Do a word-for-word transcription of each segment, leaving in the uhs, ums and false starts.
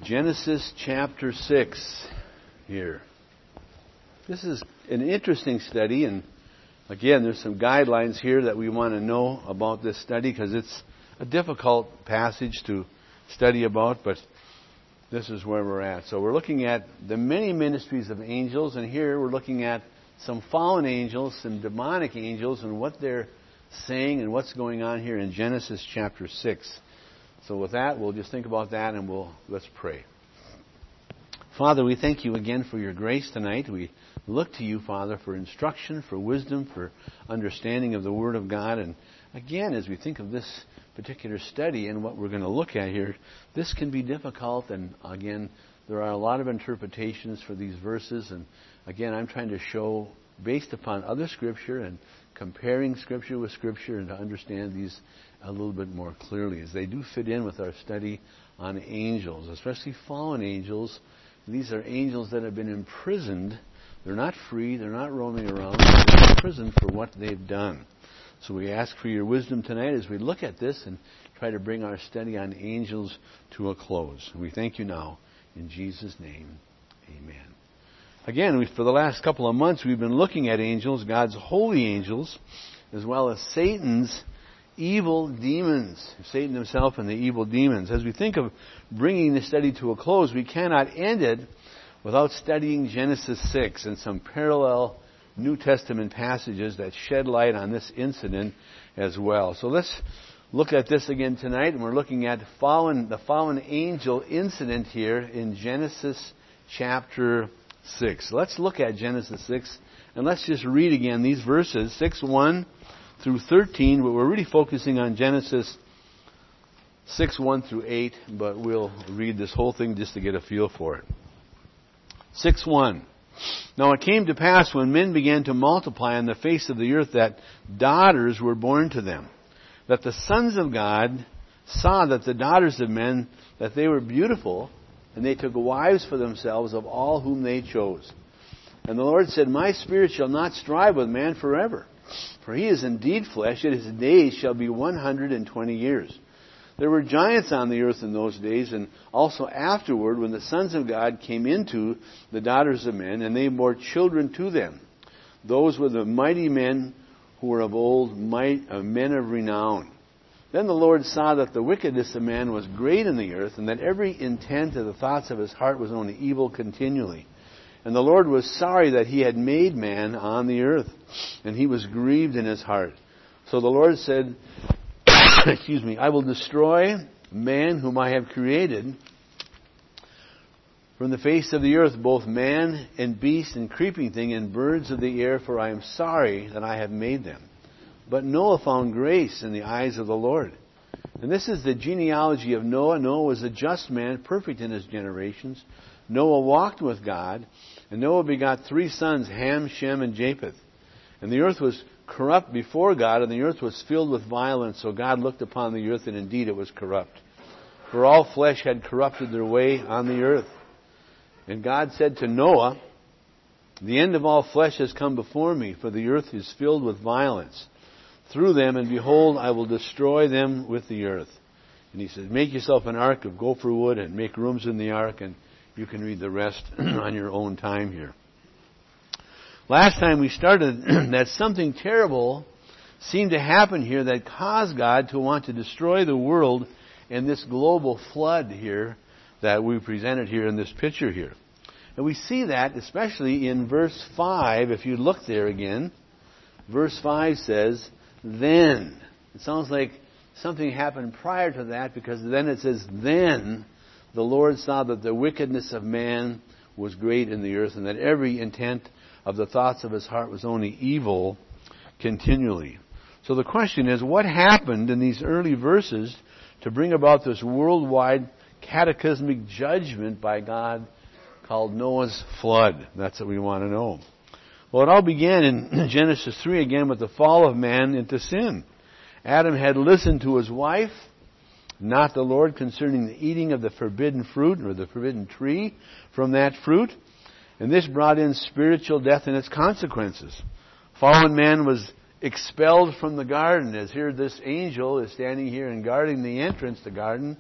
Genesis chapter six here. This is an interesting study, and again, there's some guidelines here that we want to know about this study because it's a difficult passage to study about, but this is where we're at. So we're looking at the many ministries of angels, and here we're looking at some fallen angels, some demonic angels, and what they're saying and what's going on here in Genesis chapter six. So with that, we'll just think about that and we'll let's pray. Father, we thank you again for your grace tonight. We look to you, Father, for instruction, for wisdom, for understanding of the Word of God. And again, as we think of this particular study and what we're going to look at here, this can be difficult. And again, there are a lot of interpretations for these verses. And again, I'm trying to show, based upon other Scripture and comparing Scripture with Scripture, and to understand these a little bit more clearly, as they do fit in with our study on angels, especially fallen angels. These are angels that have been imprisoned. They're not free. They're not roaming around. They're imprisoned for what they've done. So we ask for your wisdom tonight as we look at this and try to bring our study on angels to a close. We thank you now in Jesus' name. Amen. Again, we, for the last couple of months, we've been looking at angels, God's holy angels, as well as Satan's evil demons, Satan himself and the evil demons. As we think of bringing the study to a close, we cannot end it without studying Genesis six and some parallel New Testament passages that shed light on this incident as well. So let's look at this again tonight, and we're looking at fallen, the fallen angel incident here in Genesis chapter six. Let's look at Genesis six, and let's just read again these verses, six one through thirteen, but we're really focusing on Genesis six one through eight, but we'll read this whole thing just to get a feel for it. six one. Now it came to pass when men began to multiply on the face of the earth that daughters were born to them, that the sons of God saw that the daughters of men, that they were beautiful, and they took wives for themselves of all whom they chose. And the Lord said, My spirit shall not strive with man forever, for he is indeed flesh, yet his days shall be one hundred and twenty years. There were giants on the earth in those days, and also afterward, when the sons of God came into the daughters of men, and they bore children to them. Those were the mighty men who were of old, might, uh, men of renown. Then the Lord saw that the wickedness of man was great in the earth, and that every intent of the thoughts of his heart was only evil continually. And the Lord was sorry that he had made man on the earth, and he was grieved in his heart. So the Lord said, excuse me, I will destroy man whom I have created from the face of the earth, both man and beast and creeping thing and birds of the air, for I am sorry that I have made them. But Noah found grace in the eyes of the Lord. And this is the genealogy of Noah. Noah was a just man, perfect in his generations. Noah walked with God, and Noah begot three sons, Ham, Shem, and Japheth. And the earth was corrupt before God, and the earth was filled with violence. So God looked upon the earth, and indeed it was corrupt. For all flesh had corrupted their way on the earth. And God said to Noah, The end of all flesh has come before me, for the earth is filled with violence through them, and behold, I will destroy them with the earth. And he said, Make yourself an ark of gopher wood, and make rooms in the ark, and you can read the rest on your own time here. Last time we started that something terrible seemed to happen here that caused God to want to destroy the world in this global flood here that we presented here in this picture here. And we see that especially in verse five. If you look there again, verse five says, Then. It sounds like something happened prior to that, because then it says, Then the Lord saw that the wickedness of man was great in the earth, and that every intent of the thoughts of his heart was only evil continually. So the question is, what happened in these early verses to bring about this worldwide cataclysmic judgment by God called Noah's flood? That's what we want to know. Well, it all began in Genesis three again with the fall of man into sin. Adam had listened to his wife, not the Lord, concerning the eating of the forbidden fruit or the forbidden tree from that fruit. And this brought in spiritual death and its consequences. Fallen man was expelled from the garden, as here this angel is standing here and guarding the entrance to the garden.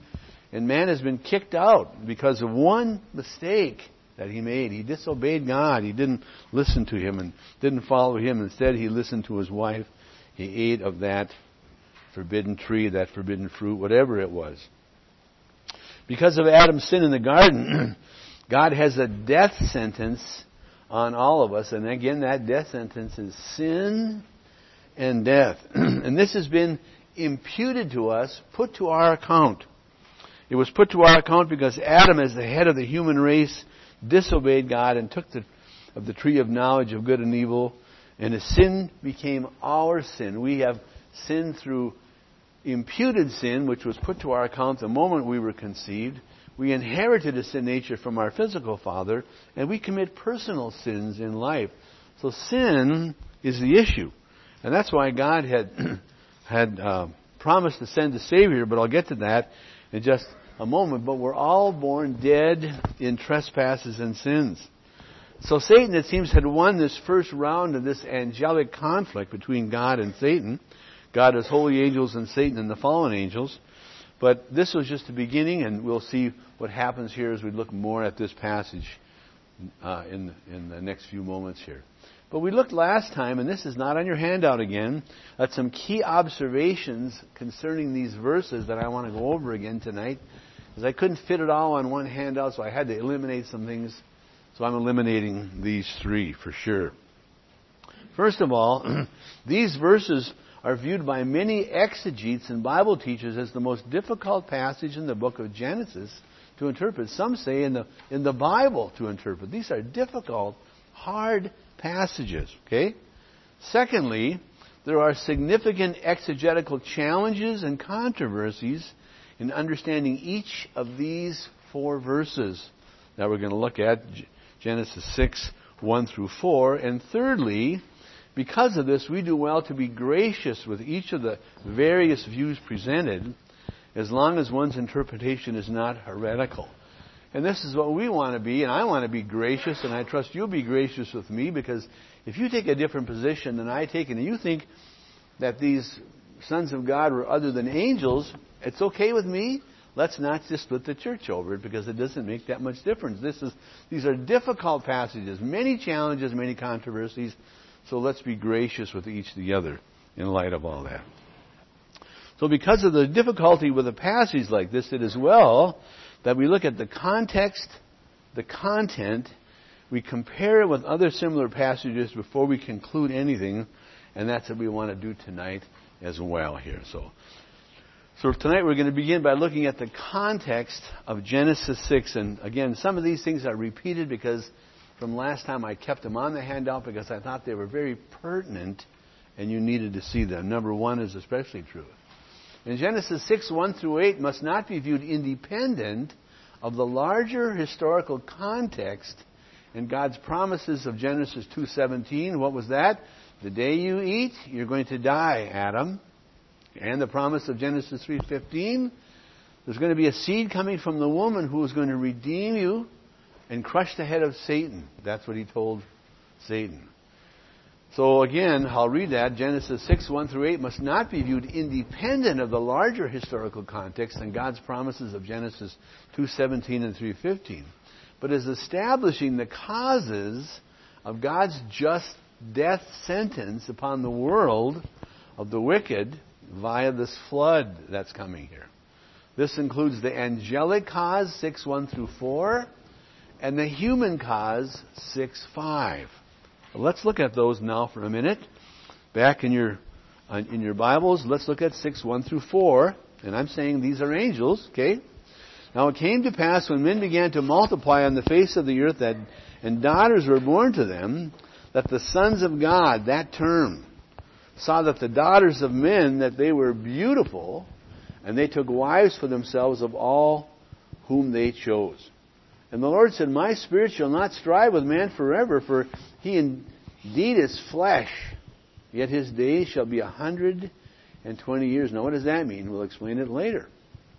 And man has been kicked out because of one mistake that he made. He disobeyed God. He didn't listen to Him and didn't follow Him. Instead, he listened to his wife. He ate of that forbidden tree, that forbidden fruit, whatever it was. Because of Adam's sin in the garden, God has a death sentence on all of us. And again, that death sentence is sin and death. And this has been imputed to us, put to our account. It was put to our account because Adam, as the head of the human race, disobeyed God and took the, of the tree of knowledge of good and evil. And his sin became our sin. We have sinned through imputed sin, which was put to our account the moment we were conceived. We inherited a sin nature from our physical father, and we commit personal sins in life. So sin is the issue. And that's why God had had uh, promised to send a Savior, but I'll get to that in just a moment. But we're all born dead in trespasses and sins. So Satan, it seems, had won this first round of this angelic conflict between God and Satan. God has holy angels and Satan and the fallen angels. But this was just the beginning, and we'll see what happens here as we look more at this passage uh, in, in the next few moments here. But we looked last time, and this is not on your handout again, at some key observations concerning these verses that I want to go over again tonight, because I couldn't fit it all on one handout, so I had to eliminate some things. So I'm eliminating these three for sure. First of all, these verses are viewed by many exegetes and Bible teachers as the most difficult passage in the book of Genesis to interpret. Some say in the in the Bible to interpret. These are difficult, hard passages. Okay? Secondly, there are significant exegetical challenges and controversies in understanding each of these four verses that we're going to look at, Genesis six, one through four. And thirdly, because of this, we do well to be gracious with each of the various views presented, as long as one's interpretation is not heretical. And this is what we want to be, and I want to be gracious, and I trust you'll be gracious with me, because if you take a different position than I take, and you think that these sons of God were other than angels, it's okay with me. Let's not just split the church over it, because it doesn't make that much difference. This is these are difficult passages, many challenges, many controversies. So let's be gracious with each the other in light of all that. So because of the difficulty with a passage like this, it is well that we look at the context, the content, we compare it with other similar passages before we conclude anything, and that's what we want to do tonight as well here. So, so tonight we're going to begin by looking at the context of Genesis six, and again, some of these things are repeated because from last time I kept them on the handout because I thought they were very pertinent and you needed to see them. Number one is especially true. In Genesis six, one through eight must not be viewed independent of the larger historical context and God's promises of Genesis two seventeen. What was that? The day you eat, you're going to die, Adam. And the promise of Genesis three fifteen, there's going to be a seed coming from the woman who is going to redeem you and crush the head of Satan. That's what he told Satan. So again, I'll read that. Genesis six, one through eight must not be viewed independent of the larger historical context and God's promises of Genesis two seventeen and three fifteen, but as establishing the causes of God's just death sentence upon the world of the wicked via this flood that's coming here. This includes the angelic cause, six, one through four, and the human cause, six five. Let's look at those now for a minute. Back in your in your Bibles, let's look at six one through four. And I'm saying these are angels, okay? Now it came to pass when men began to multiply on the face of the earth that and daughters were born to them, that the sons of God, that term, saw that the daughters of men, that they were beautiful, and they took wives for themselves of all whom they chose. And the Lord said, my spirit shall not strive with man forever, for he indeed is flesh, yet his days shall be a hundred and twenty years. Now what does that mean? We'll explain it later.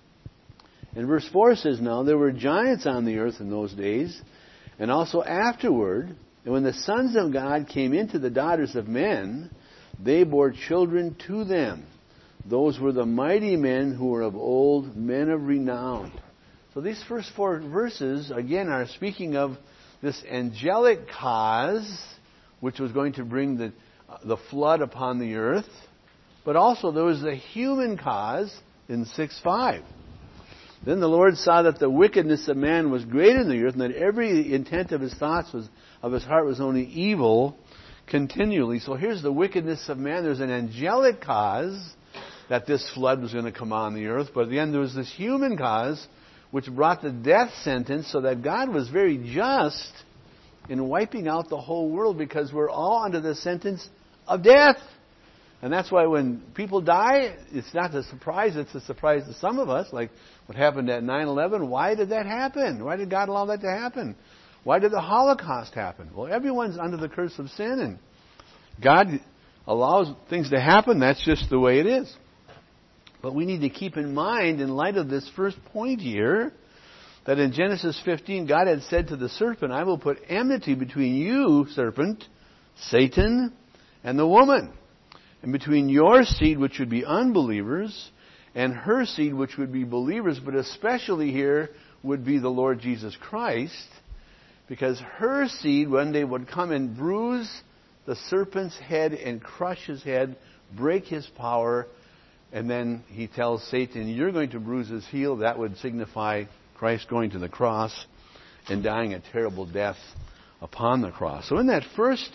And verse four says, now there were giants on the earth in those days, and also afterward, and when the sons of God came into the daughters of men, they bore children to them. Those were the mighty men who were of old, men of renown. So these first four verses, again, are speaking of this angelic cause, which was going to bring the, the flood upon the earth. But also there was a human cause in six five. Then the Lord saw that the wickedness of man was great in the earth, and that every intent of his thoughts was, of his heart was only evil continually. So here's the wickedness of man. There's an angelic cause that this flood was going to come on the earth. But at the end there was this human cause which brought the death sentence, so that God was very just in wiping out the whole world, because we're all under the sentence of death. And that's why when people die, it's not a surprise. It's a surprise to some of us, like what happened at nine eleven. Why did that happen? Why did God allow that to happen? Why did the Holocaust happen? Well, everyone's under the curse of sin, and God allows things to happen. That's just the way it is. But we need to keep in mind, in light of this first point here, that in Genesis fifteen, God had said to the serpent, I will put enmity between you, serpent, Satan, and the woman, and between your seed, which would be unbelievers, and her seed, which would be believers, but especially here would be the Lord Jesus Christ, because her seed one day would come and bruise the serpent's head and crush his head, break his power. And then he tells Satan, you're going to bruise his heel. That would signify Christ going to the cross and dying a terrible death upon the cross. So in that first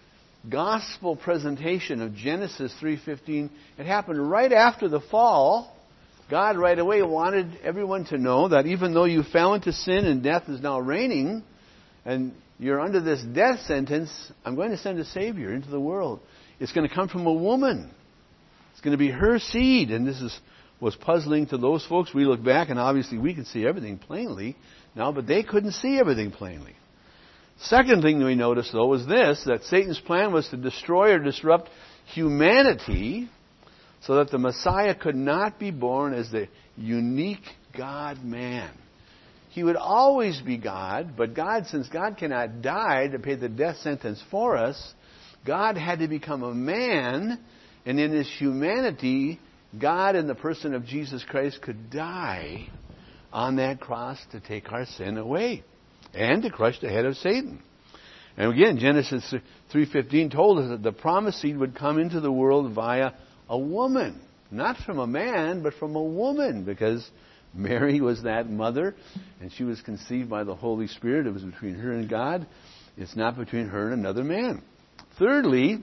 gospel presentation of Genesis three fifteen, it happened right after the fall. God right away wanted everyone to know that even though you fell into sin and death is now reigning, and you're under this death sentence, I'm going to send a Savior into the world. It's going to come from a woman. It's going to be her seed. And this is was puzzling to those folks. We look back, and obviously we can see everything plainly now, but they couldn't see everything plainly. Second thing we notice, though, was this, that Satan's plan was to destroy or disrupt humanity so that the Messiah could not be born as the unique God-man. He would always be God, but God, since God cannot die to pay the death sentence for us, God had to become a man. And in his humanity, God in the person of Jesus Christ could die on that cross to take our sin away and to crush the head of Satan. And again, Genesis three fifteen told us that the promised seed would come into the world via a woman. Not from a man, but from a woman, because Mary was that mother, and she was conceived by the Holy Spirit. It was between her and God. It's not between her and another man. Thirdly,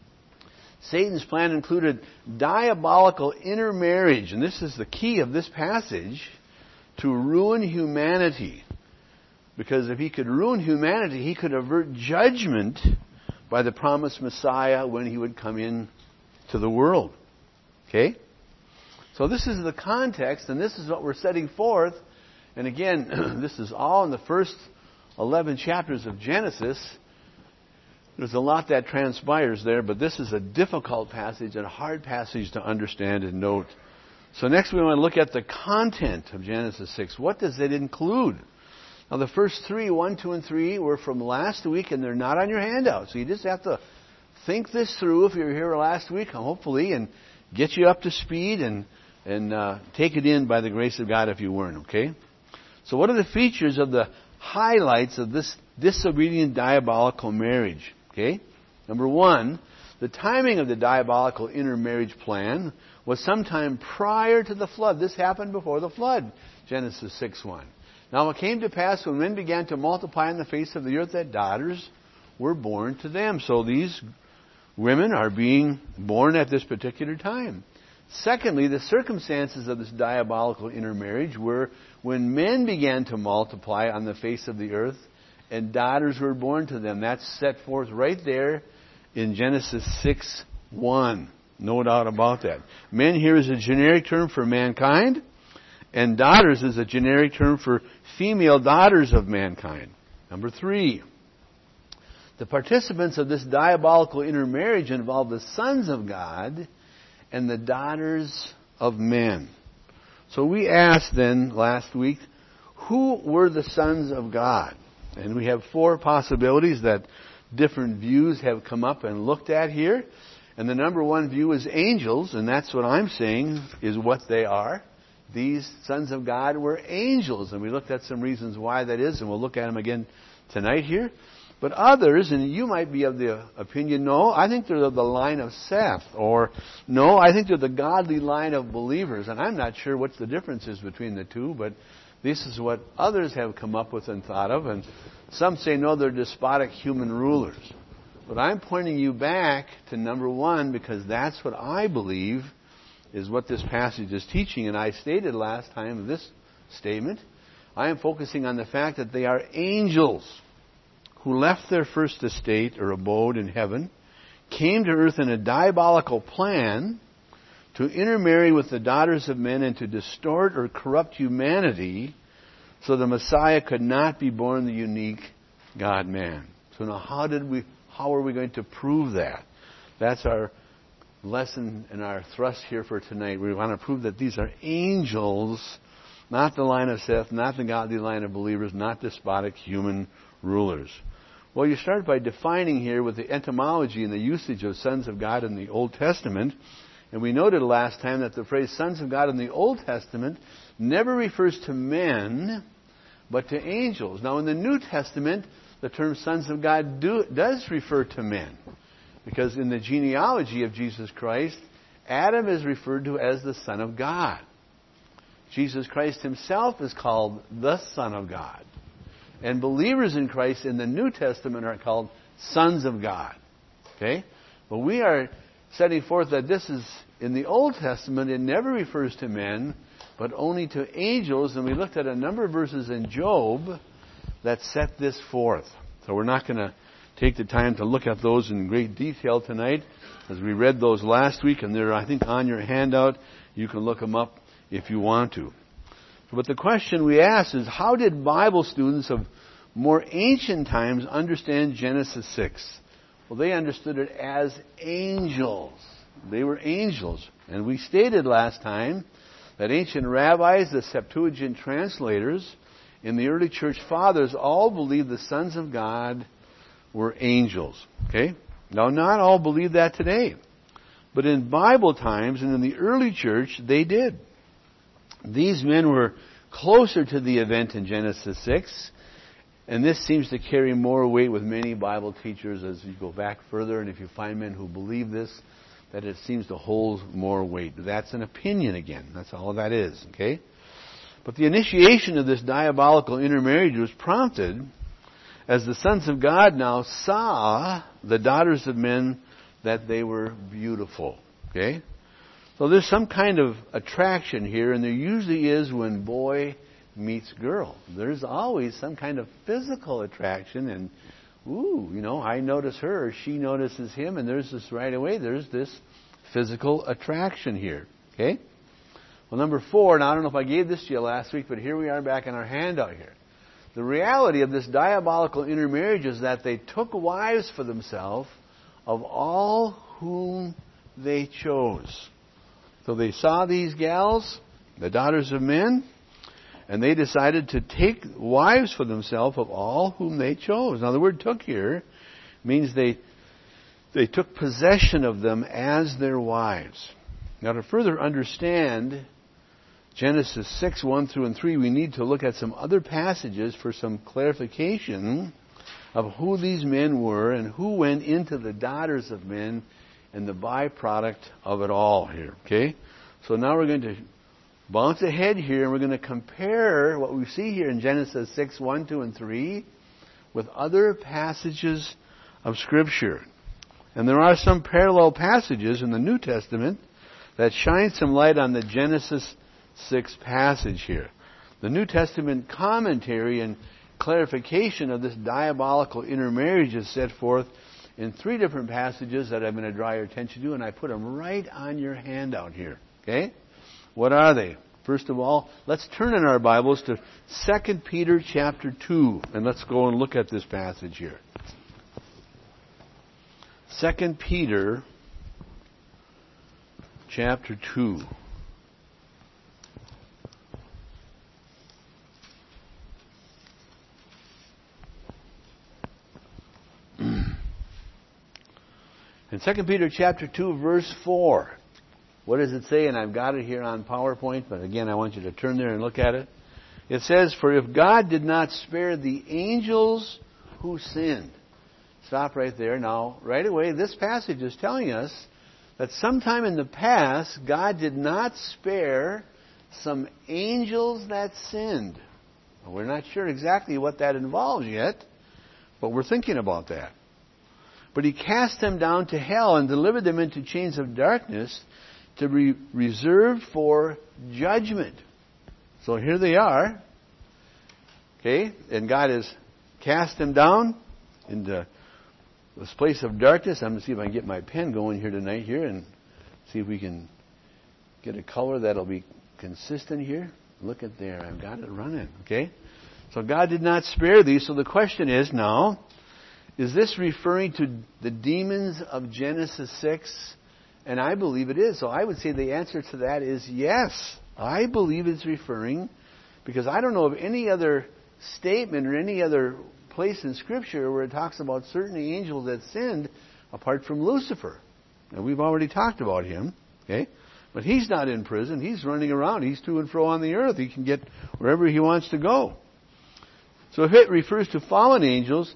Satan's plan included diabolical intermarriage, and this is the key of this passage, to ruin humanity. Because if he could ruin humanity, he could avert judgment by the promised Messiah when he would come in to the world. Okay? So this is the context, and this is what we're setting forth. And again, this is all in the first eleven chapters of Genesis. There's a lot that transpires there, but this is a difficult passage and a hard passage to understand and note. So next we want to look at the content of Genesis six. What does it include? Now the first three, one, two, and three, were from last week, and they're not on your handout. So you just have to think this through if you were here last week, hopefully, and get you up to speed and, and uh, take it in by the grace of God if you weren't, okay? So what are the features of the highlights of this disobedient diabolical marriage? Okay? Number one, the timing of the diabolical intermarriage plan was sometime prior to the flood. This happened before the flood, Genesis six one. Now it came to pass when men began to multiply on the face of the earth that daughters were born to them. So these women are being born at this particular time. Secondly, the circumstances of this diabolical intermarriage were when men began to multiply on the face of the earth and daughters were born to them. That's set forth right there in Genesis six one. No doubt about that. Men here is a generic term for mankind, and daughters is a generic term for female daughters of mankind. Number three, the participants of this diabolical intermarriage involved the sons of God and the daughters of men. So we asked then last week, who were the sons of God? And we have four possibilities that different views have come up and looked at here. And the number one view is angels, and that's what I'm saying is what they are. These sons of God were angels, and we looked at some reasons why that is, and we'll look at them again tonight here. But others, and you might be of the opinion, no, I think they're of the line of Seth, or no, I think they're the godly line of believers, and I'm not sure what the difference is between the two, but this is what others have come up with and thought of, and some say, no, they're despotic human rulers. But I'm pointing you back to number one, because that's what I believe is what this passage is teaching, and I stated last time this statement. I am focusing on the fact that they are angels who left their first estate or abode in heaven, came to earth in a diabolical plan to intermarry with the daughters of men and to distort or corrupt humanity so the Messiah could not be born the unique God-man. So now how did we, how are we going to prove that? That's our lesson and our thrust here for tonight. We want to prove that these are angels, not the line of Seth, not the godly line of believers, not despotic human rulers. Well, you start by defining here with the etymology and the usage of sons of God in the Old Testament. And we noted last time that the phrase sons of God in the Old Testament never refers to men, but to angels. Now, in the New Testament, the term sons of God do, does refer to men. Because in the genealogy of Jesus Christ, Adam is referred to as the Son of God. Jesus Christ himself is called the Son of God. And believers in Christ in the New Testament are called sons of God. Okay? But we are setting forth that this is, in the Old Testament, it never refers to men, but only to angels. And we looked at a number of verses in Job that set this forth. So we're not going to take the time to look at those in great detail tonight, as we read those last week, and they're, I think, on your handout. You can look them up if you want to. But the question we ask is, how did Bible students of more ancient times understand Genesis six? Well, they understood it as angels. They were angels. And we stated last time that ancient rabbis, the Septuagint translators, and the early church fathers all believed the sons of God were angels. Okay? Now, not all believe that today. But in Bible times and in the early church, they did. These men were closer to the event in Genesis six, and this seems to carry more weight with many Bible teachers as you go back further, and if you find men who believe this, that it seems to hold more weight. That's an opinion again. That's all that is, okay? But the initiation of this diabolical intermarriage was prompted as the sons of God now saw the daughters of men that they were beautiful, okay? So there's some kind of attraction here, and there usually is when boy meets girl. There's always some kind of physical attraction, and ooh, you know, I notice her, or she notices him, and there's this right away, there's this physical attraction here. Okay? Well, number four, now I don't know if I gave this to you last week, but here we are back in our handout here. The reality of this diabolical intermarriage is that they took wives for themselves of all whom they chose. So they saw these gals, the daughters of men, and they decided to take wives for themselves of all whom they chose. Now the word took here means they they took possession of them as their wives. Now to further understand Genesis six, one through and three, we need to look at some other passages for some clarification of who these men were and who went into the daughters of men and the byproduct of it all here. Okay? So now we're going to bounce ahead here, and we're going to compare what we see here in Genesis six, one, two, and three with other passages of Scripture. And there are some parallel passages in the New Testament that shine some light on the Genesis six passage here. The New Testament commentary and clarification of this diabolical intermarriage is set forth in three different passages that I'm going to draw your attention to, and I put them right on your handout here. Okay? What are they? First of all, let's turn in our Bibles to Second Peter chapter two, and let's go and look at this passage here. Second Peter chapter two. In Second Peter chapter two, verse four, what does it say? And I've got it here on PowerPoint, but again, I want you to turn there and look at it. It says, "For if God did not spare the angels who sinned." Stop right there. Now, right away, this passage is telling us that sometime in the past, God did not spare some angels that sinned. We're not sure exactly what that involves yet, but we're thinking about that. But He cast them down to hell and delivered them into chains of darkness to be reserved for judgment. So here they are. Okay, and God has cast them down into this place of darkness. I'm going to see if I can get my pen going here tonight here and see if we can get a color that'll be consistent here. Look at there. I've got it running. Okay? So God did not spare these. So the question is now, is this referring to the demons of Genesis six? And I believe it is. So I would say the answer to that is yes. I believe it's referring, because I don't know of any other statement or any other place in Scripture where it talks about certain angels that sinned apart from Lucifer. Now, we've already talked about him, okay? But he's not in prison. He's running around. He's to and fro on the earth. He can get wherever he wants to go. So if it refers to fallen angels,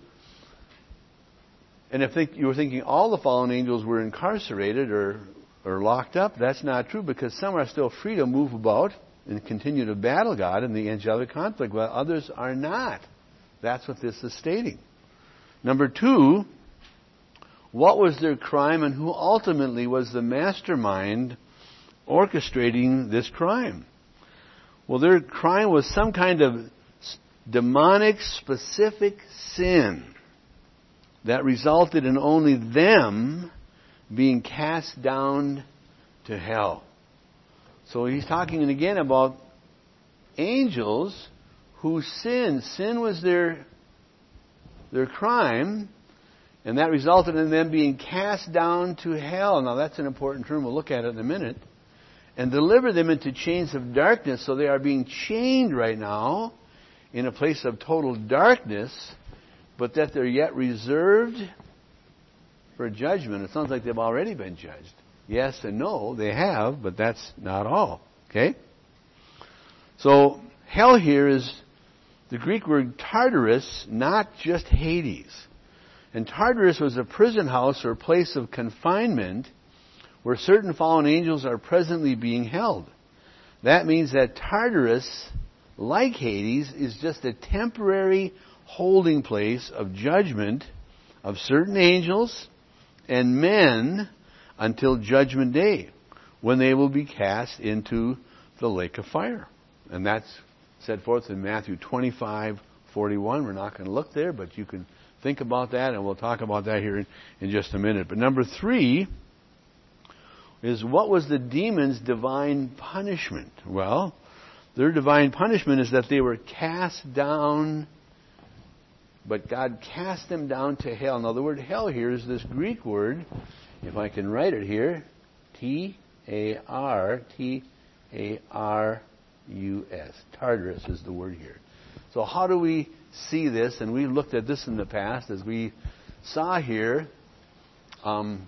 and if think, you were thinking all the fallen angels were incarcerated or, or locked up, that's not true, because some are still free to move about and continue to battle God in the angelic conflict, while others are not. That's what this is stating. Number two, what was their crime and who ultimately was the mastermind orchestrating this crime? Well, their crime was some kind of demonic specific sin that resulted in only them being cast down to hell. So he's talking again about angels who sinned. Sin was their, their crime, and that resulted in them being cast down to hell. Now that's an important term. We'll look at it in a minute. And deliver them into chains of darkness. So they are being chained right now in a place of total darkness, but that they're yet reserved for judgment. It sounds like they've already been judged. Yes and no, they have, but that's not all. Okay? So hell here is the Greek word Tartarus, not just Hades. And Tartarus was a prison house or place of confinement where certain fallen angels are presently being held. That means that Tartarus, like Hades, is just a temporary holding place of judgment of certain angels and men until Judgment Day, when they will be cast into the lake of fire. And that's set forth in Matthew twenty-five forty-one. We're not going to look there, but you can think about that, and we'll talk about that here in, in just a minute. But number three is, what was the demons' divine punishment? Well, their divine punishment is that they were cast down, but God cast them down to hell. Now the word hell here is this Greek word, if I can write it here, T A R T A R U S. Tartarus is the word here. So how do we see this? And we looked at this in the past, as we saw here um,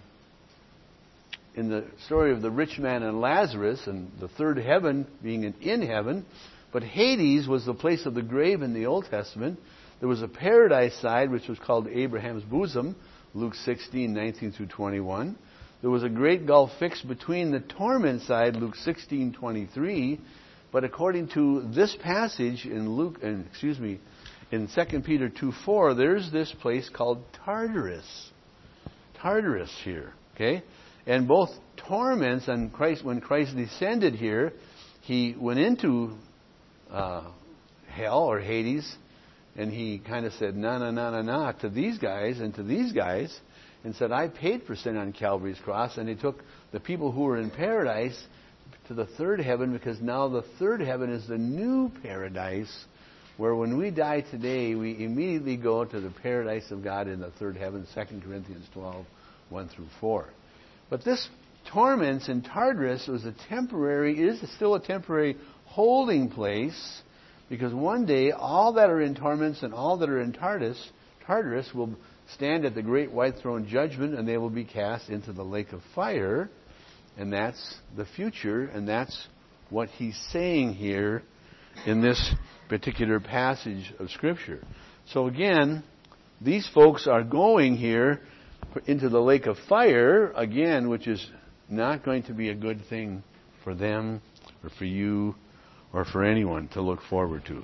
in the story of the rich man and Lazarus, and the third heaven being in, in heaven. But Hades was the place of the grave in the Old Testament. There was a paradise side, which was called Abraham's bosom, Luke sixteen nineteen through twenty-one. There was a great gulf fixed between the torment side, Luke sixteen twenty-three. But according to this passage in Luke, and excuse me, in Second Peter two four, there's this place called Tartarus. Tartarus here, okay? And both torments, and Christ, when Christ descended here, he went into uh, hell or Hades, and he kind of said, na na na na na, to these guys and to these guys, and said, I paid for sin on Calvary's cross. And he took the people who were in paradise to the third heaven, because now the third heaven is the new paradise, where when we die today, we immediately go to the paradise of God in the third heaven, Second Corinthians twelve, one through four. But this torments in Tartarus was a temporary, is still a temporary holding place, because one day all that are in torments and all that are in Tartarus, Tartarus will stand at the great white throne judgment, and they will be cast into the lake of fire. And that's the future, and that's what he's saying here in this particular passage of Scripture. So again, these folks are going here into the lake of fire, again, which is not going to be a good thing for them or for you or for anyone to look forward to.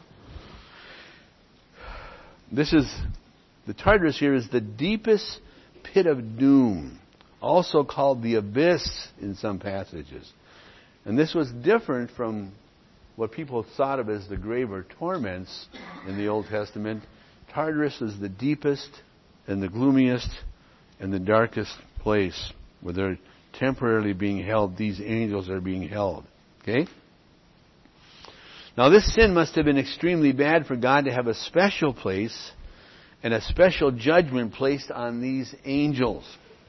This is, the Tartarus here is the deepest pit of doom, also called the abyss in some passages. And this was different from what people thought of as the grave or torments in the Old Testament. Tartarus is the deepest and the gloomiest and the darkest place where they're temporarily being held. These angels are being held. Okay? Now this sin must have been extremely bad for God to have a special place and a special judgment placed on these angels.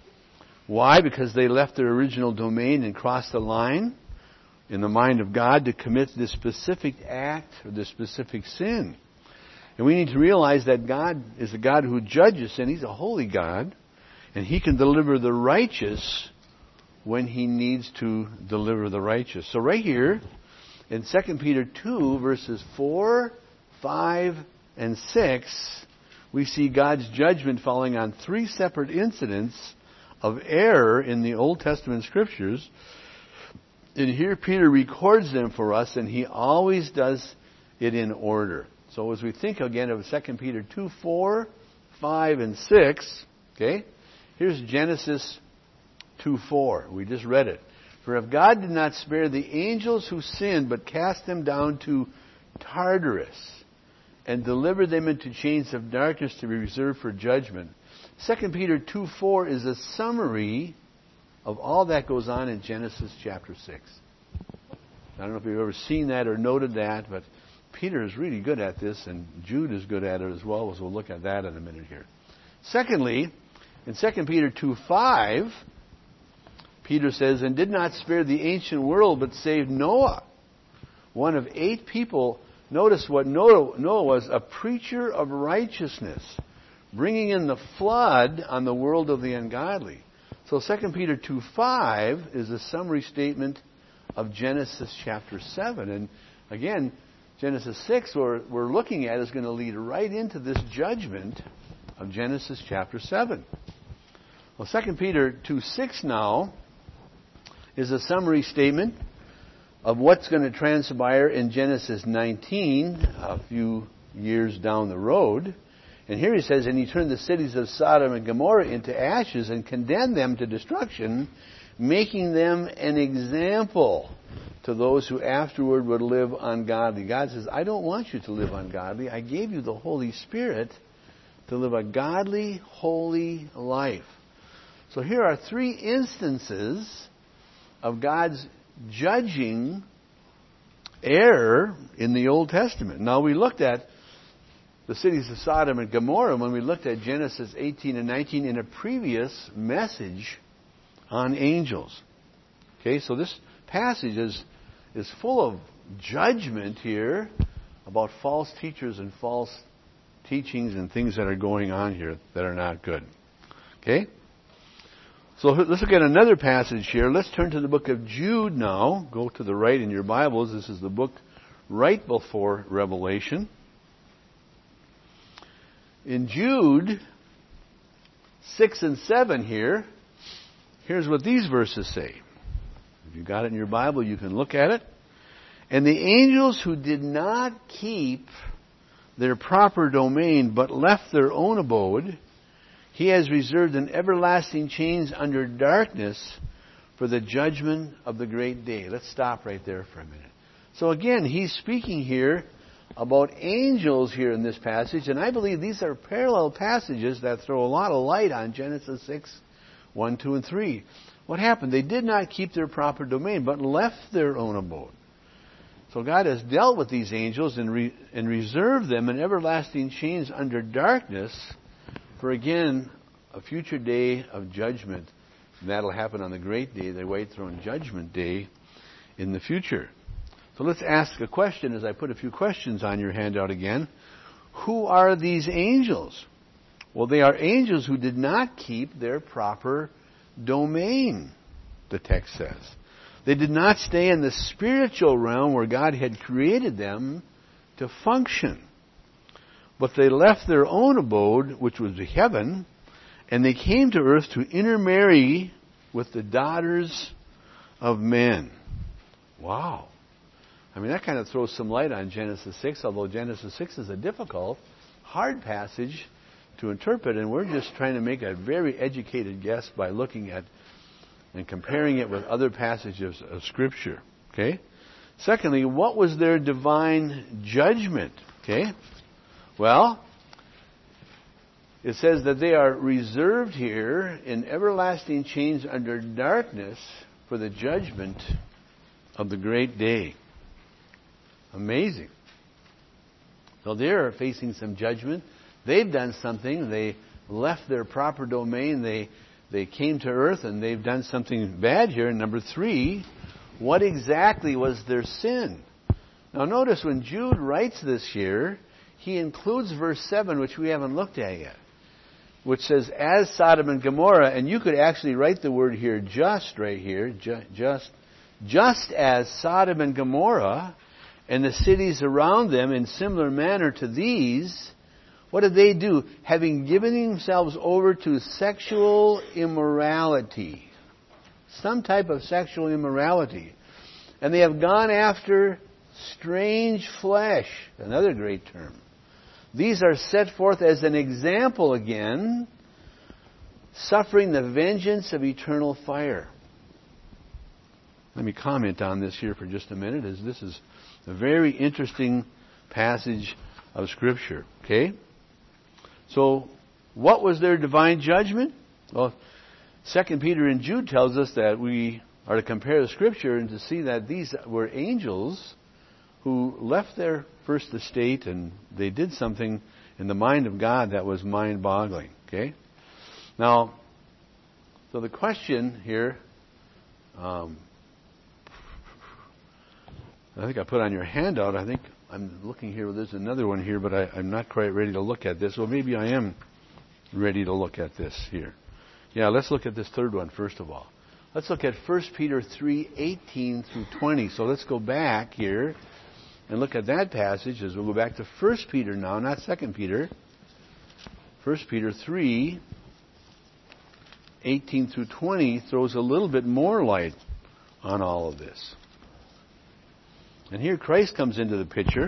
Why? Because they left their original domain and crossed the line in the mind of God to commit this specific act or this specific sin. And we need to realize that God is a God who judges sin. He's a holy God. And He can deliver the righteous when He needs to deliver the righteous. So right here, in Second Peter two, verses four, five, and six, we see God's judgment falling on three separate incidents of error in the Old Testament Scriptures. And here Peter records them for us, and he always does it in order. So as we think again of Second Peter two, four, five, and six, okay, here's Genesis two, four. We just read it. For if God did not spare the angels who sinned, but cast them down to Tartarus, and delivered them into chains of darkness to be reserved for judgment. Second Peter two, four is a summary of all that goes on in Genesis chapter six. I don't know if you've ever seen that or noted that, but Peter is really good at this, and Jude is good at it as well, as we'll look at that in a minute here. Secondly, in Second Peter two, five, Peter says, and did not spare the ancient world, but saved Noah, one of eight people. Notice what Noah, Noah was, a preacher of righteousness, bringing in the flood on the world of the ungodly. So Second Peter two, five is a summary statement of Genesis chapter seven. And again, Genesis six, we're, we're looking at, is going to lead right into this judgment of Genesis chapter seven. Well, Second Peter two, six now is a summary statement of what's going to transpire in Genesis nineteen, a few years down the road. And here he says, and he turned the cities of Sodom and Gomorrah into ashes and condemned them to destruction, making them an example to those who afterward would live ungodly. God says, I don't want you to live ungodly. I gave you the Holy Spirit to live a godly, holy life. So here are three instances of God's judging error in the Old Testament. Now we looked at the cities of Sodom and Gomorrah when we looked at Genesis eighteen and nineteen in a previous message on angels. Okay, so this passage is, is full of judgment here about false teachers and false teachings and things that are going on here that are not good. Okay? So let's look at another passage here. Let's turn to the book of Jude now. Go to the right in your Bibles. This is the book right before Revelation. In Jude six and seven here, here's what these verses say. If you got it in your Bible, you can look at it. And the angels who did not keep their proper domain, but left their own abode, He has reserved in everlasting chains under darkness for the judgment of the great day. Let's stop right there for a minute. So again, he's speaking here about angels here in this passage, and I believe these are parallel passages that throw a lot of light on Genesis six, one, two, and three. What happened? They did not keep their proper domain, but left their own abode. So God has dealt with these angels and, re- and reserved them in everlasting chains under darkness for, again, a future day of judgment. And that'll happen on the great day, the white throne judgment day in the future. So let's ask a question as I put a few questions on your handout again. Who are these angels? Well, they are angels who did not keep their proper domain, the text says. They did not stay in the spiritual realm where God had created them to function. But they left their own abode, which was heaven, and they came to earth to intermarry with the daughters of men. Wow. I mean, that kind of throws some light on Genesis six, although Genesis six is a difficult, hard passage to interpret, and we're just trying to make a very educated guess by looking at and comparing it with other passages of Scripture. Okay? Secondly, what was their divine judgment? Okay? Well, it says that they are reserved here in everlasting chains under darkness for the judgment of the great day. Amazing. So they're facing some judgment. They've done something. They left their proper domain. They they came to earth and they've done something bad here. And number three, what exactly was their sin? Now notice when Jude writes this here, he includes verse seven, which we haven't looked at yet, which says, as Sodom and Gomorrah, and you could actually write the word here, just right here, ju- just, just as Sodom and Gomorrah and the cities around them in similar manner to these, what did they do? Having given themselves over to sexual immorality. Some type of sexual immorality. And they have gone after strange flesh. Another great term. These are set forth as an example again, suffering the vengeance of eternal fire. Let me comment on this here for just a minute, as this is a very interesting passage of Scripture. Okay? So, what was their divine judgment? Well, Second Peter and Jude tells us that we are to compare the Scripture and to see that these were angels who left their first estate and they did something in the mind of God that was mind-boggling. Okay? Now, so the question here, um, I think I put on your handout, I think I'm looking here, there's another one here, but I, I'm not quite ready to look at this. Well, maybe I am ready to look at this here. Yeah, let's look at this third one first of all. Let's look at First Peter three, eighteen through twenty. So let's go back here and look at that passage as we'll go back to First Peter now, not Second Peter. First Peter three, eighteen through twenty throws a little bit more light on all of this. And here Christ comes into the picture.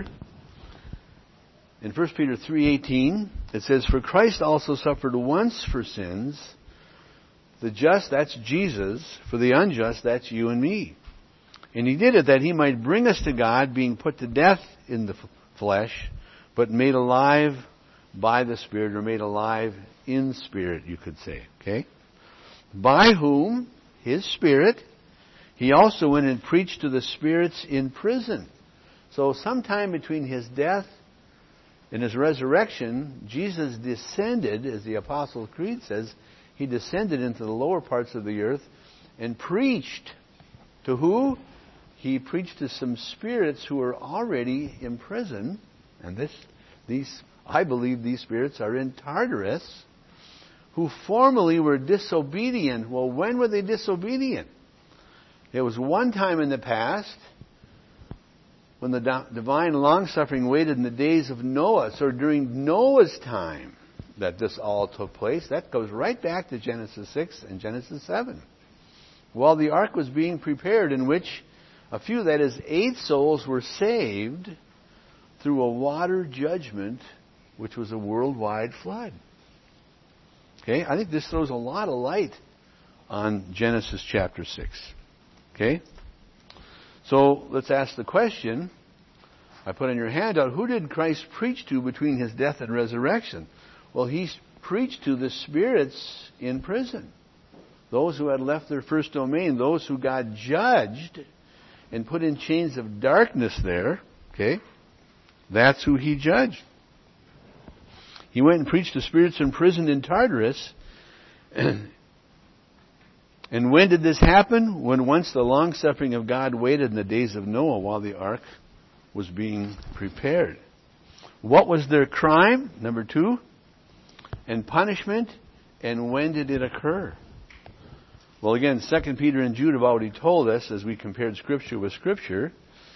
In First Peter three eighteen, it says, for Christ also suffered once for sins, the just, that's Jesus, for the unjust, that's you and me. And he did it that he might bring us to God, being put to death in the f- flesh, but made alive by the Spirit, or made alive in spirit, you could say. Okay? By whom, his Spirit, he also went and preached to the spirits in prison. So sometime between his death and his resurrection, Jesus descended, as the Apostles' Creed says, he descended into the lower parts of the earth and preached. To who? He preached to some spirits who were already in prison. And this, these, I believe these spirits are in Tartarus, who formerly were disobedient. Well, when were they disobedient? It was one time in the past when the divine long-suffering waited in the days of Noah. So during Noah's time that this all took place. That goes right back to Genesis six and Genesis seven. While the ark was being prepared, in which a few, that is, eight souls were saved through a water judgment, which was a worldwide flood. Okay, I think this throws a lot of light on Genesis chapter six. Okay? So, let's ask the question, I put in your handout, who did Christ preach to between his death and resurrection? Well, he preached to the spirits in prison. Those who had left their first domain, those who God judged and put in chains of darkness there. Okay? That's who he judged. He went and preached to spirits imprisoned in Tartarus. And when did this happen? When once the long-suffering of God waited in the days of Noah while the ark was being prepared. What was their crime? Number two, and punishment, and when did it occur? Well, again, Second Peter and Jude have already told us, as we compared Scripture with Scripture,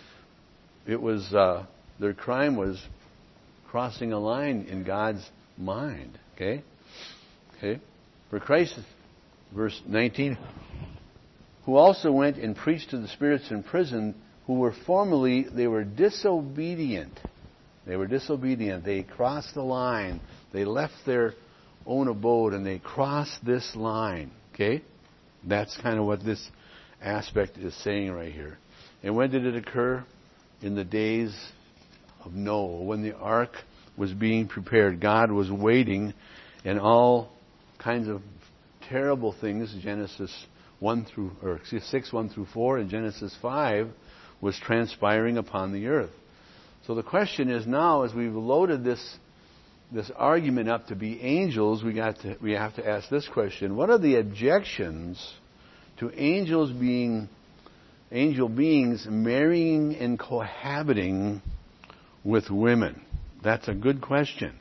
it was uh, their crime was crossing a line in God's mind. Okay? Okay? For Christ, verse nineteen, who also went and preached to the spirits in prison, who were formerly, they were disobedient. They were disobedient. They crossed the line. They left their own abode and they crossed this line. Okay? That's kind of what this aspect is saying right here. And when did it occur? In the days of Noah, when the ark was being prepared. God was waiting, and all kinds of terrible things, Genesis one through, or excuse, six, one through four, and Genesis five, was transpiring upon the earth. So the question is now, as we've loaded this this argument up to be angels, we got to, we have to ask this question: what are the objections to angels being angel beings marrying and cohabiting with women? That's a good question.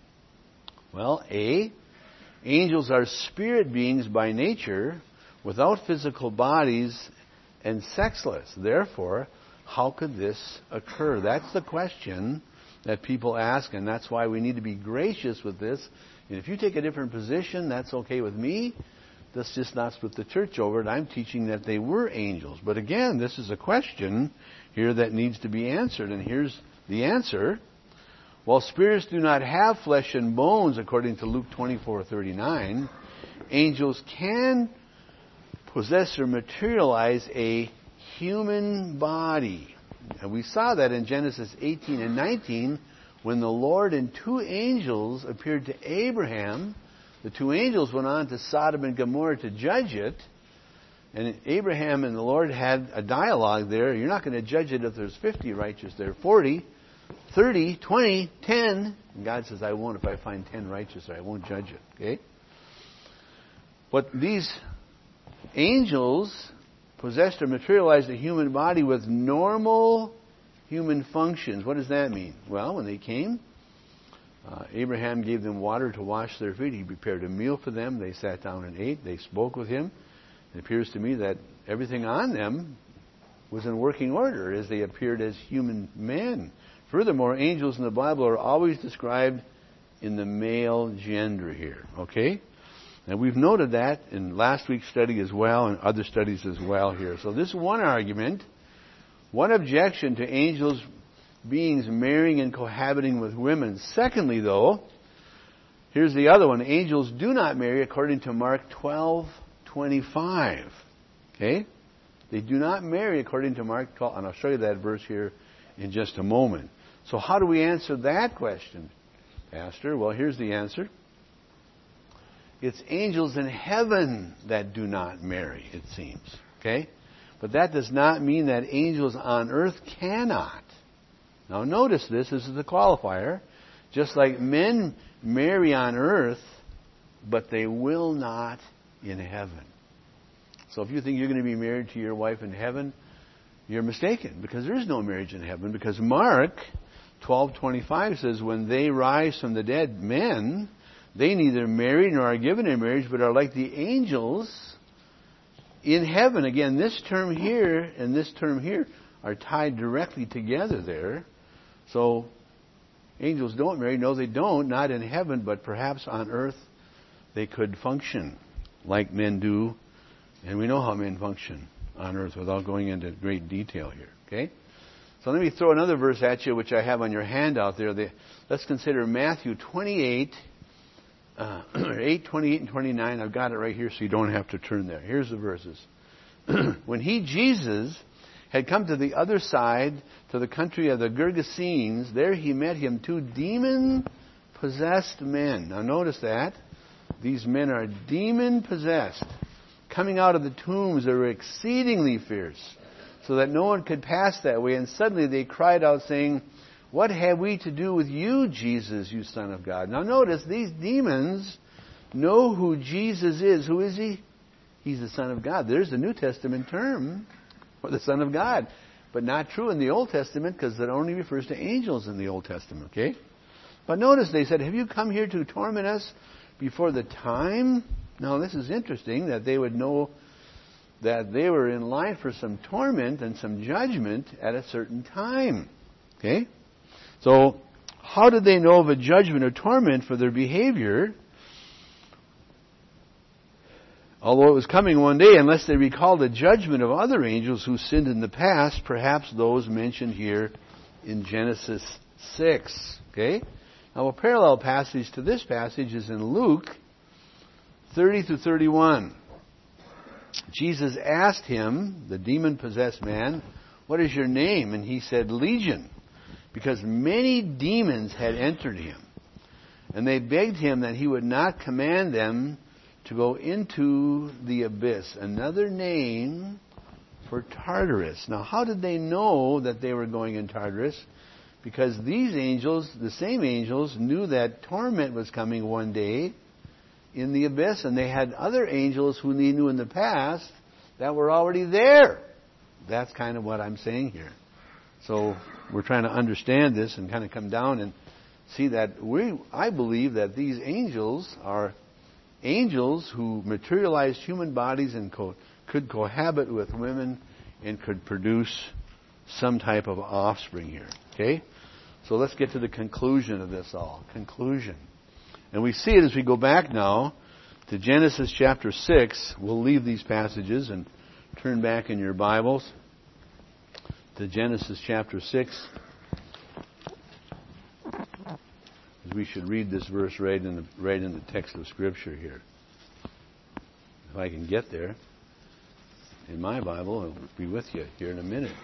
Well, A, angels are spirit beings by nature, without physical bodies and sexless. Therefore, how could this occur? That's the question that people ask, and that's why we need to be gracious with this. And if you take a different position, that's okay with me. That's just not split the church over it. I'm teaching that they were angels. But again, this is a question here that needs to be answered. And here's the answer. While spirits do not have flesh and bones, according to Luke twenty-four thirty-nine, angels can possess or materialize a human body. And we saw that in Genesis eighteen and nineteen, when the Lord and two angels appeared to Abraham. The two angels went on to Sodom and Gomorrah to judge it. And Abraham and the Lord had a dialogue there. You're not going to judge it if there's fifty righteous there. forty, thirty, twenty, ten. And God says, I won't. If I find ten righteous there, I won't judge it. Okay? But these angels possessed or materialized a human body with normal human functions. What does that mean? Well, when they came, Uh, Abraham gave them water to wash their feet. He prepared a meal for them. They sat down and ate. They spoke with him. It appears to me that everything on them was in working order as they appeared as human men. Furthermore, angels in the Bible are always described in the male gender here. Okay? And we've noted that in last week's study as well and other studies as well here. So this is one argument. One objection to angels beings marrying and cohabiting with women. Secondly, though, here's the other one. Angels do not marry according to Mark twelve twenty-five. Okay? They do not marry according to Mark twelve. And I'll show you that verse here in just a moment. So how do we answer that question, Pastor? Well, here's the answer. It's angels in heaven that do not marry, it seems. Okay? But that does not mean that angels on earth cannot. Now notice this, this is the qualifier. Just like men marry on earth, but they will not in heaven. So if you think you're going to be married to your wife in heaven, you're mistaken, because there is no marriage in heaven. Because Mark twelve twenty-five says, when they rise from the dead, men, they neither marry nor are given in marriage, but are like the angels in heaven. Again, this term here and this term here are tied directly together there. So, angels don't marry. No, they don't. Not in heaven, but perhaps on earth they could function like men do. And we know how men function on earth without going into great detail here. Okay? So let me throw another verse at you, which I have on your handout there. The, let's consider Matthew twenty-eight, uh, eight, twenty-eight, and twenty-nine. I've got it right here so you don't have to turn there. Here's the verses. When he, Jesus, had come to the other side, to the country of the Gergesenes, there he met him two demon-possessed men. Now notice that. These men are demon-possessed. Coming out of the tombs, they were exceedingly fierce, so that no one could pass that way. And suddenly they cried out, saying, what have we to do with you, Jesus, you Son of God? Now notice, these demons know who Jesus is. Who is he? He's the Son of God. There's the New Testament term for the Son of God. But not true in the Old Testament, because it only refers to angels in the Old Testament. Okay? But notice they said, have you come here to torment us before the time. Now this is interesting that they would know that they were in line for some torment and some judgment at a certain time. Okay? So, how did they know of a judgment or torment for their behavior? Although it was coming one day, unless they recalled the judgment of other angels who sinned in the past, perhaps those mentioned here in Genesis six. Okay? Now, a parallel passage to this passage is in Luke thirty to thirty-one. Jesus asked him, the demon-possessed man, "What is your name?" And he said, "Legion," because many demons had entered him. And they begged him that he would not command them to go into the abyss. Another name for Tartarus. Now, how did they know that they were going in Tartarus? Because these angels, the same angels, knew that torment was coming one day in the abyss, and they had other angels who they knew in the past that were already there. That's kind of what I'm saying here. So we're trying to understand this and kind of come down and see that we, I believe that these angels are angels who materialized human bodies and co- could cohabit with women and could produce some type of offspring here. Okay? So let's get to the conclusion of this all. Conclusion. And we see it as we go back now to Genesis chapter six. We'll leave these passages and turn back in your Bibles to Genesis chapter six. We should read this verse right in the right in the text of Scripture here. If I can get there in my Bible, I'll be with you here in a minute.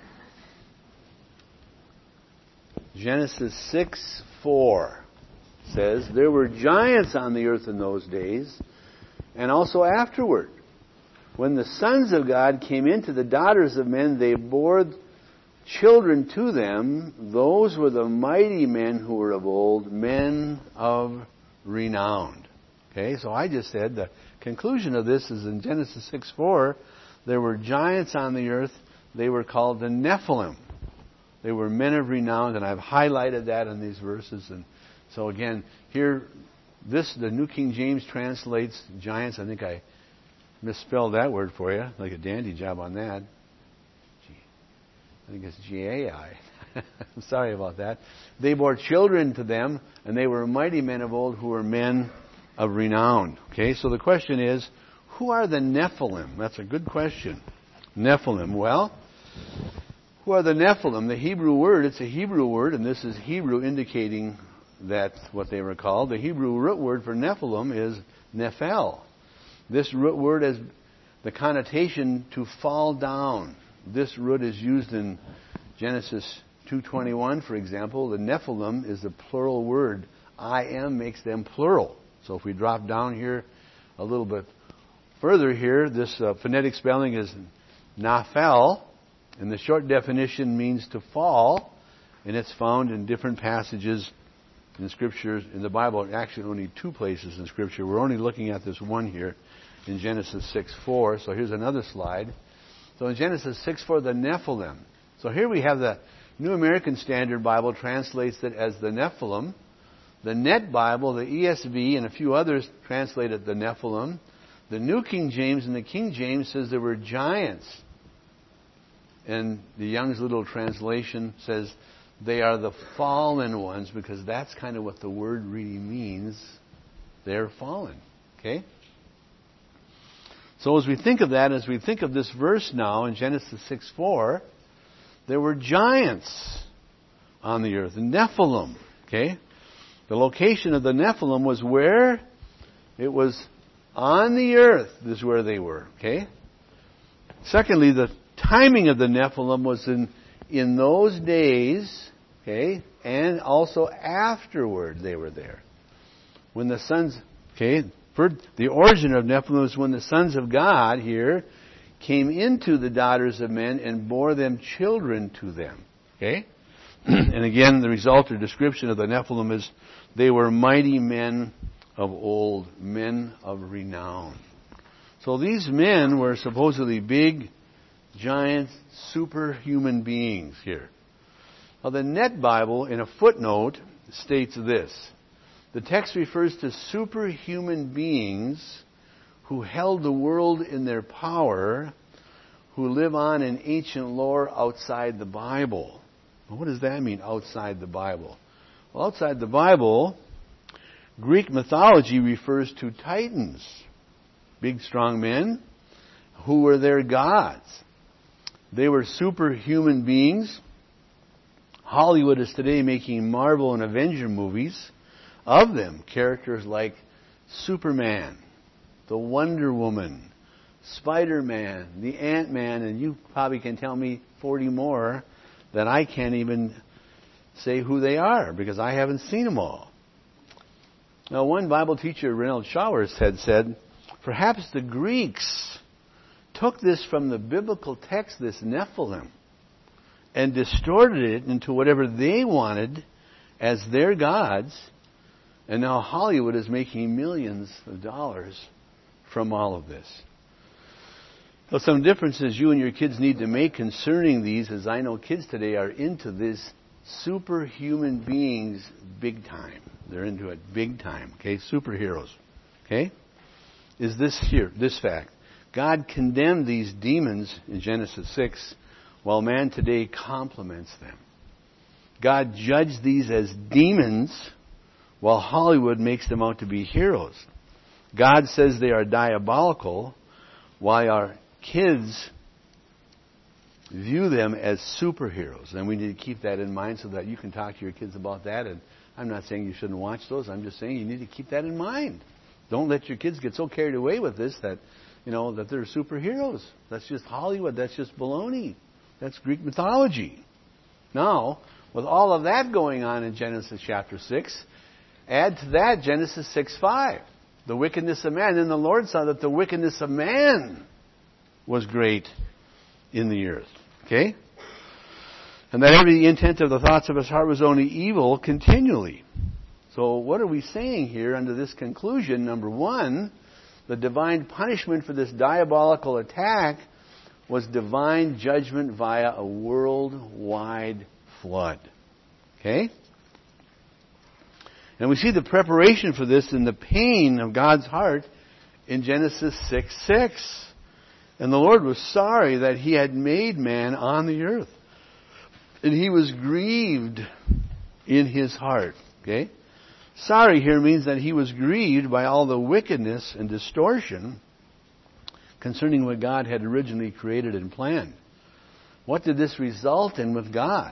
Genesis six four says, "There were giants on the earth in those days, and also afterward. When the sons of God came into the daughters of men, they bore children to them. Those were the mighty men who were of old, men of renown." Okay, so I just said the conclusion of this is in Genesis six four. There were giants on the earth. They were called the Nephilim. They were men of renown, and I've highlighted that in these verses. And so again, here, this the New King James translates giants. I think I misspelled that word for you. Like a dandy job on that. I think it's G A I. I'm sorry about that. They bore children to them, and they were mighty men of old who were men of renown. Okay, so the question is, who are the Nephilim? That's a good question. Nephilim. Well, who are the Nephilim? The Hebrew word, it's a Hebrew word, and this is Hebrew indicating that's what they were called. The Hebrew root word for Nephilim is Nephel. This root word has the connotation to fall down. This root is used in Genesis two twenty-one, for example. The Nephilim is the plural word. I am makes them plural. So if we drop down here a little bit further here, this uh, phonetic spelling is Naphel, and the short definition means to fall, and it's found in different passages in Scripture, in the Bible, actually only two places in Scripture. We're only looking at this one here in Genesis six four. So here's another slide. So in Genesis six four, the Nephilim. So here we have the New American Standard Bible translates it as the Nephilim. The Net Bible, the E S V, and a few others translate it the Nephilim. The New King James and the King James says there were giants. And the Young's Little Translation says they are the fallen ones, because that's kind of what the word really means. They're fallen. Okay? So as we think of that, as we think of this verse now in Genesis six four, there were giants on the earth, the Nephilim. Okay? The location of the Nephilim was where? It was on the earth, is where they were. Okay? Secondly, the timing of the Nephilim was in, in those days, okay, and also afterward they were there. When the sons, okay, for the origin of Nephilim was when the sons of God here came into the daughters of men and bore them children to them. Okay? And again, the result or description of the Nephilim is they were mighty men of old, men of renown. So these men were supposedly big, giant, superhuman beings here. Now the Net Bible, in a footnote, states this. The text refers to superhuman beings who held the world in their power, who live on in ancient lore outside the Bible. Well, what does that mean, outside the Bible? Well, outside the Bible, Greek mythology refers to titans, big strong men, who were their gods. They were superhuman beings. Hollywood is today making Marvel and Avenger movies of them. Characters like Superman, the Wonder Woman, Spider-Man, the Ant-Man, and you probably can tell me forty more that I can't even say who they are because I haven't seen them all. Now, one Bible teacher, Reynold Showers, had said, perhaps the Greeks took this from the biblical text, this Nephilim, and distorted it into whatever they wanted as their gods, and now Hollywood is making millions of dollars from all of this. So some differences you and your kids need to make concerning these, as I know kids today are into this superhuman beings big time. They're into it big time, okay? Superheroes, okay? Is this here, this fact. God condemned these demons in Genesis six, while man today compliments them. God judged these as demons, while Hollywood makes them out to be heroes. God says they are diabolical, while our kids view them as superheroes. And we need to keep that in mind so that you can talk to your kids about that. And I'm not saying you shouldn't watch those. I'm just saying you need to keep that in mind. Don't let your kids get so carried away with this that, you know, that they're superheroes. That's just Hollywood. That's just baloney. That's Greek mythology. Now, with all of that going on in Genesis chapter six, add to that Genesis six five. The wickedness of man. And the Lord saw that the wickedness of man was great in the earth. Okay? And that every intent of the thoughts of his heart was only evil continually. So what are we saying here under this conclusion? Number one, the divine punishment for this diabolical attack was divine judgment via a worldwide flood. Okay? And we see the preparation for this in the pain of God's heart in Genesis six six. And the Lord was sorry that he had made man on the earth. And he was grieved in his heart. Okay? Sorry here means that he was grieved by all the wickedness and distortion concerning what God had originally created and planned. What did this result in with God?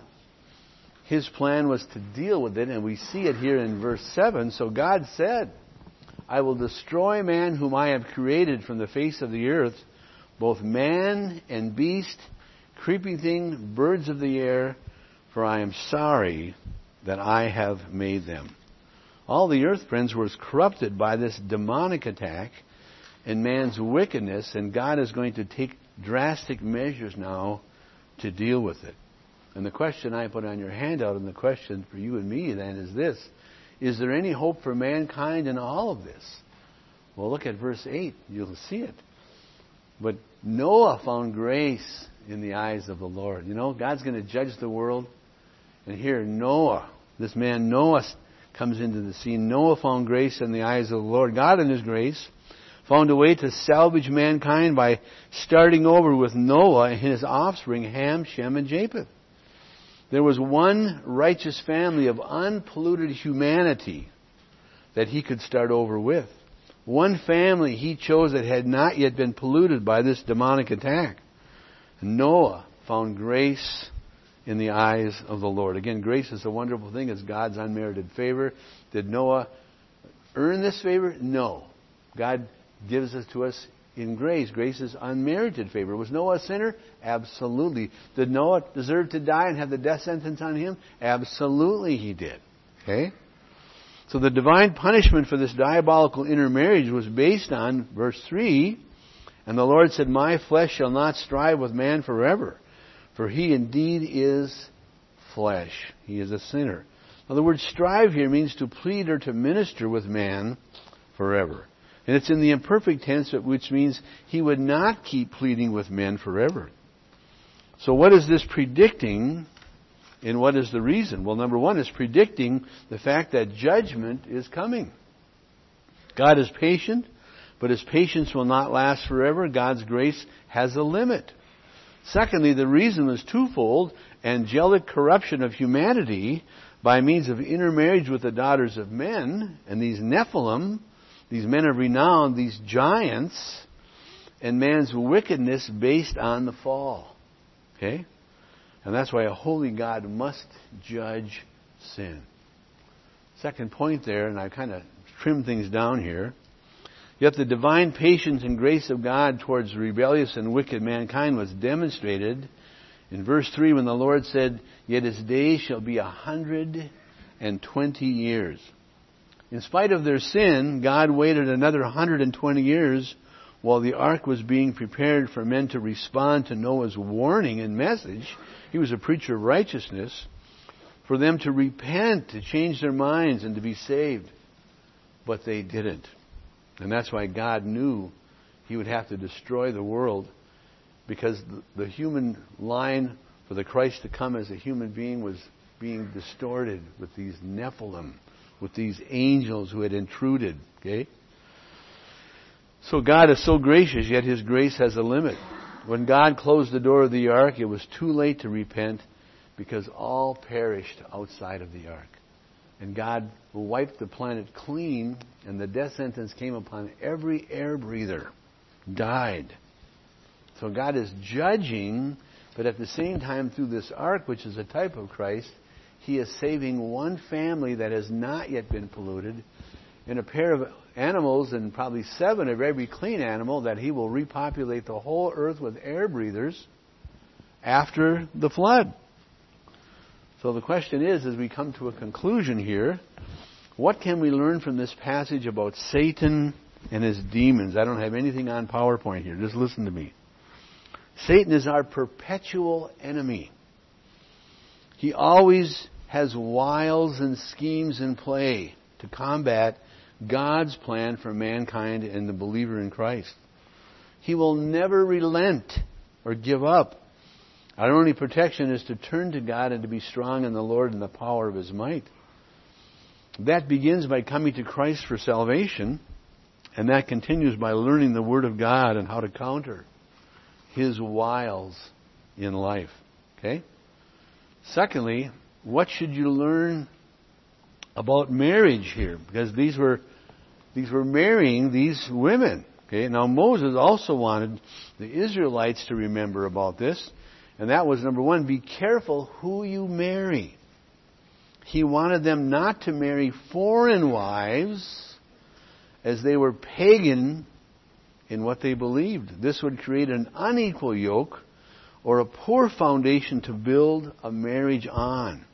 His plan was to deal with it, and we see it here in verse seven. So God said, I will destroy man whom I have created from the face of the earth, both man and beast, creeping thing, birds of the air, for I am sorry that I have made them. All the earth, friends, was corrupted by this demonic attack and man's wickedness, and God is going to take drastic measures now to deal with it. And the question I put on your handout, and the question for you and me then, is this. Is there any hope for mankind in all of this? Well, look at verse eight. You'll see it. But Noah found grace in the eyes of the Lord. You know, God's going to judge the world. And here Noah, this man Noah, comes into the scene. Noah found grace in the eyes of the Lord. God in his grace found a way to salvage mankind by starting over with Noah and his offspring, Ham, Shem, and Japheth. There was one righteous family of unpolluted humanity that he could start over with. One family he chose that had not yet been polluted by this demonic attack. Noah found grace in the eyes of the Lord. Again, grace is a wonderful thing. It's God's unmerited favor. Did Noah earn this favor? No. God gives it to us in grace. Grace is unmerited favor. Was Noah a sinner? Absolutely. Did Noah deserve to die and have the death sentence on him? Absolutely he did. Okay? So the divine punishment for this diabolical intermarriage was based on verse three. And the Lord said, my flesh shall not strive with man forever, for he indeed is flesh. He is a sinner. Now the word strive here means to plead or to minister with man forever. And it's in the imperfect tense, which means he would not keep pleading with men forever. So what is this predicting And what is the reason? Well, number one is predicting the fact that judgment is coming. God is patient, but His patience will not last forever. God's grace has a limit. Secondly, the reason was twofold: angelic corruption of humanity by means of intermarriage with the daughters of men, and these Nephilim, these men of renown, these giants, and man's wickedness based on the fall. Okay? And that's why a holy God must judge sin. Second point there, and I kind of trimmed things down here. Yet the divine patience and grace of God towards rebellious and wicked mankind was demonstrated in verse three when the Lord said, "Yet his days shall be a hundred and twenty years." In spite of their sin, God waited another one hundred and twenty years while the ark was being prepared for men to respond to Noah's warning and message. He was a preacher of righteousness. For them to repent, to change their minds, and to be saved. But they didn't. And that's why God knew He would have to destroy the world, because the, the human line for the Christ to come as a human being was being distorted with these Nephilim, with these angels who had intruded. Okay? So God is so gracious, yet His grace has a limit. When God closed the door of the ark, it was too late to repent, because all perished outside of the ark. And God wiped the planet clean, and the death sentence came upon every air breather. Died. So God is judging, but at the same time, through this ark, which is a type of Christ, He is saving one family that has not yet been polluted, and a pair of animals, and probably seven of every clean animal, that He will repopulate the whole earth with air breathers after the flood. So the question is, as we come to a conclusion here, what can we learn from this passage about Satan and his demons? I don't have anything on PowerPoint here. Just listen to me. Satan is our perpetual enemy. He always has wiles and schemes in play to combat God's plan for mankind and the believer in Christ. He will never relent or give up. Our only protection is to turn to God and to be strong in the Lord and the power of His might. That begins by coming to Christ for salvation, and that continues by learning the Word of God and how to counter His wiles in life. Okay? Secondly, what should you learn about marriage here? Because these were these were marrying these women. Okay? Now Moses also wanted the Israelites to remember about this. And that was, number one, be careful who you marry. He wanted them not to marry foreign wives, as they were pagan in what they believed. This would create an unequal yoke or a poor foundation to build a marriage on.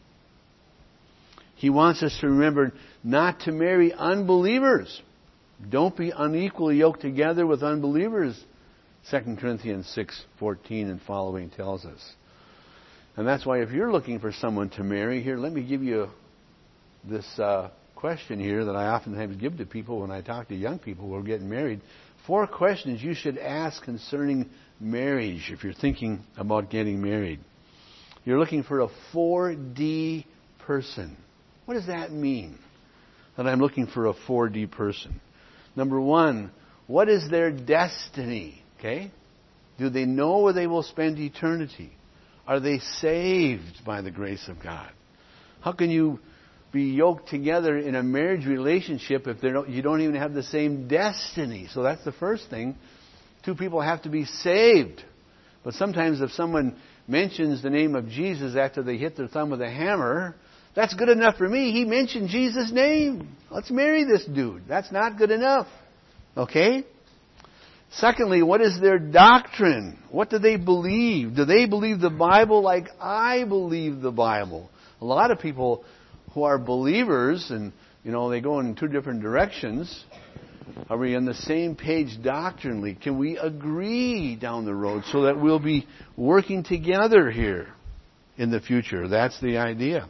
He wants us to remember not to marry unbelievers. Don't be unequally yoked together with unbelievers. Second Corinthians six fourteen and following tells us. And that's why if you're looking for someone to marry, here, let me give you this uh, question here that I oftentimes give to people when I talk to young people who are getting married. Four questions you should ask concerning marriage if you're thinking about getting married. You're looking for a four D person. What does that mean, that I'm looking for a four D person? Number one, what is their destiny? Okay? Do they know where they will spend eternity? Are they saved by the grace of God? How can you be yoked together in a marriage relationship if they're not, you don't even have the same destiny? So that's the first thing. Two people have to be saved. But sometimes if someone mentions the name of Jesus after they hit their thumb with a hammer, that's good enough for me. He mentioned Jesus' name. Let's marry this dude. That's not good enough. Okay? Secondly, what is their doctrine? What do they believe? Do they believe the Bible like I believe the Bible? A lot of people who are believers, and you know, they go in two different directions. Are we on the same page doctrinally? Can we agree down the road so that we'll be working together here in the future? That's the idea.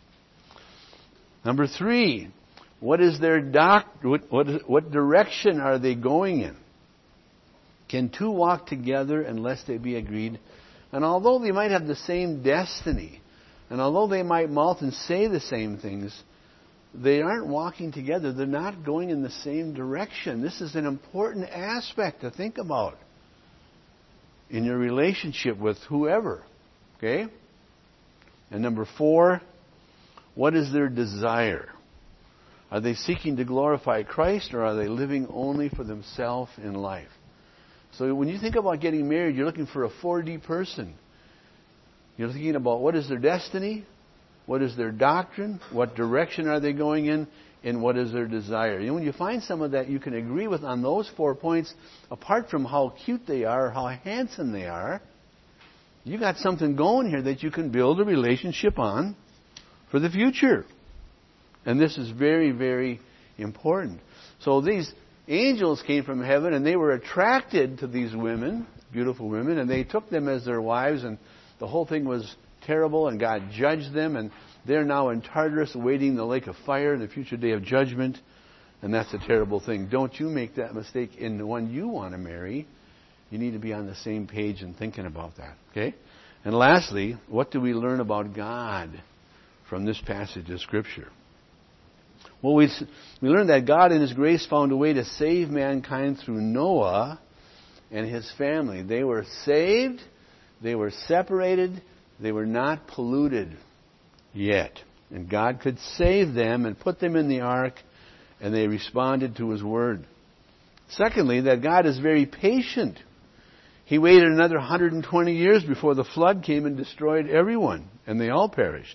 Number three, what is their doc? What, what, what direction are they going in? Can two walk together unless they be agreed? And although they might have the same destiny, And although they might mouth and say the same things, they aren't walking together. They're not going in the same direction. This is an important aspect to think about in your relationship with whoever. Okay? And number four, what is their desire? Are they seeking to glorify Christ, or are they living only for themselves in life? So when you think about getting married, you're looking for a four D person. You're thinking about what is their destiny, what is their doctrine, what direction are they going in, and what is their desire. You know, when you find someone that you can agree with on those four points, apart from how cute they are or how handsome they are, you got something going here that you can build a relationship on for the future. And this is very, very important. So these angels came from heaven, and they were attracted to these women, beautiful women, and they took them as their wives, and the whole thing was terrible, and God judged them, and they're now in Tartarus awaiting the lake of fire, the future day of judgment, and that's a terrible thing. Don't you make that mistake in the one you want to marry. You need to be on the same page and thinking about that. Okay? And lastly, what do we learn about God from this passage of Scripture? Well, we, we learned that God in His grace found a way to save mankind through Noah and his family. They were saved, they were separated, they were not polluted yet. And God could save them and put them in the ark, and they responded to His word. Secondly, that God is very patient. He waited another one hundred twenty years before the flood came and destroyed everyone, and they all perished.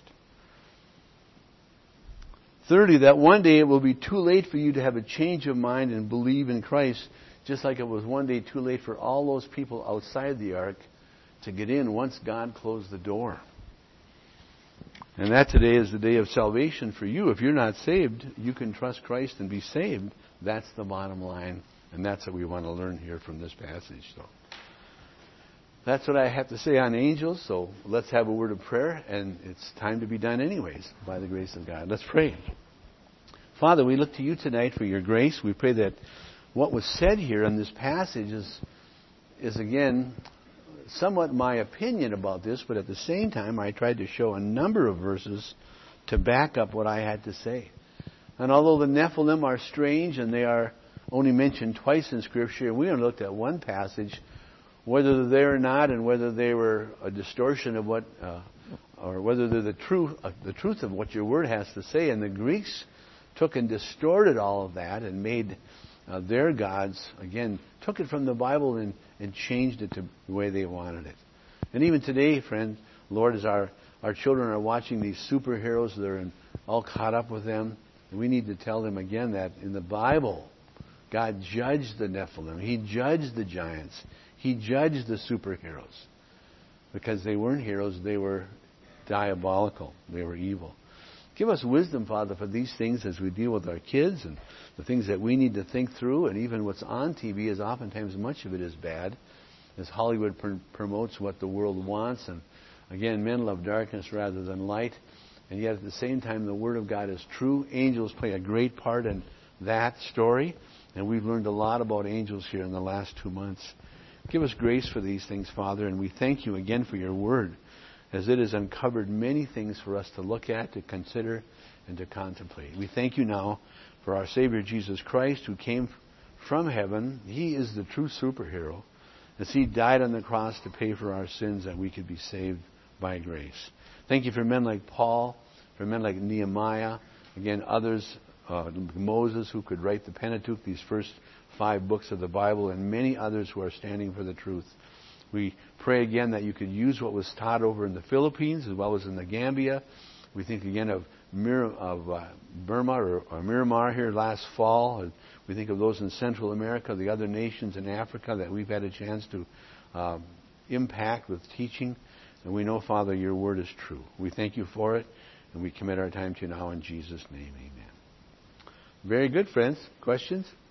Thirdly, that one day it will be too late for you to have a change of mind and believe in Christ, just like it was one day too late for all those people outside the ark to get in once God closed the door. And that today is the day of salvation for you. If you're not saved, you can trust Christ and be saved. That's the bottom line. And that's what we want to learn here from this passage. So that's what I have to say on angels. So let's have a word of prayer. And it's time to be done anyways, by the grace of God. Let's pray. Father, we look to you tonight for your grace. We pray that what was said here in this passage is, is again, somewhat my opinion about this, but at the same time, I tried to show a number of verses to back up what I had to say. And although the Nephilim are strange and they are only mentioned twice in Scripture, we only looked at one passage, whether they're there or not, and whether they were a distortion of what, uh, or whether they're the truth, uh, the truth of what your word has to say. And the Greeks took and distorted all of that and made uh, their gods, again, took it from the Bible and, and changed it to the way they wanted it. And even today, friend, Lord, as our, our children are watching these superheroes, they're in, all caught up with them, and we need to tell them again that in the Bible, God judged the Nephilim. He judged the giants. He judged the superheroes. Because they weren't heroes, they were diabolical. They were evil. Give us wisdom, Father, for these things as we deal with our kids and the things that we need to think through. And even what's on T V is oftentimes much of it is bad, as Hollywood pr- promotes what the world wants. And again, men love darkness rather than light. And yet at the same time, the Word of God is true. Angels play a great part in that story. And we've learned a lot about angels here in the last two months. Give us grace for these things, Father. And we thank you again for your Word, as it has uncovered many things for us to look at, to consider, and to contemplate. We thank you now for our Savior Jesus Christ, who came from heaven. He is the true superhero, as He died on the cross to pay for our sins that we could be saved by grace. Thank you for men like Paul, for men like Nehemiah, again, others, uh, Moses, who could write the Pentateuch, these first five books of the Bible, and many others who are standing for the truth. We pray again that you could use what was taught over in the Philippines as well as in the Gambia. We think again of, Mir- of uh, Burma or, or Myanmar here last fall. And we think of those in Central America, the other nations in Africa that we've had a chance to uh, impact with teaching. And we know, Father, your word is true. We thank you for it, and we commit our time to you now in Jesus' name. Amen. Very good, friends. Questions?